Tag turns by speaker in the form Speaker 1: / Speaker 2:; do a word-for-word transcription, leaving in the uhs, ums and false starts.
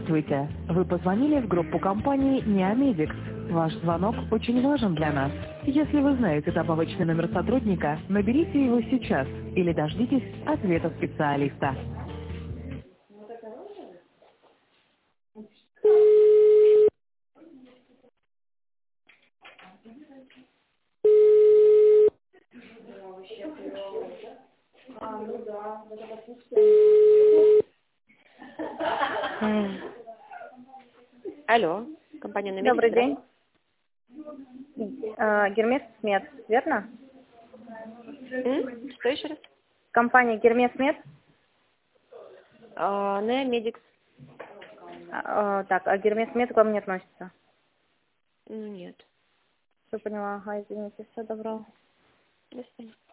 Speaker 1: Здравствуйте! Вы позвонили в группу компании Неомедикс. Ваш звонок очень важен для нас. Если вы знаете добавочный номер сотрудника, наберите его сейчас или дождитесь ответа специалиста.
Speaker 2: М.
Speaker 3: Алло, компания Номедикс,
Speaker 2: Добрый день.
Speaker 3: здравствуйте.
Speaker 2: Э, Гермес Мед, верно?
Speaker 3: М? Что еще раз?
Speaker 2: Компания Гермес Мед.
Speaker 3: А, Номедикс.
Speaker 2: А, э, так, а Гермес Мед к вам не относится?
Speaker 3: Ну нет.
Speaker 2: Все поняла, ага, извините, все добро.
Speaker 3: До свидания.